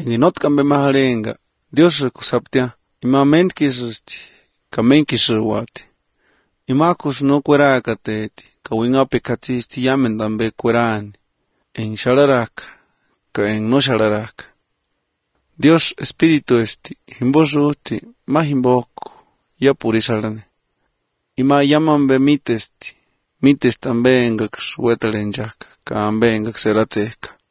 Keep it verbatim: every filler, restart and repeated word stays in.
En inot kambe mahalenga, Dios kusaptia, ima mentkisusti, kamenkisuwati. Imakus no kuerakateti, kawingape katsisti yamen dambe kuerani. En shalaraka, ka en no shalaraka. Dios espíritu esti, himbosuti, mahimboko, ya purisarane. Ima yaman be mitesti, mitestambe engak suetalenjaka, ka ambe engak seratzeka.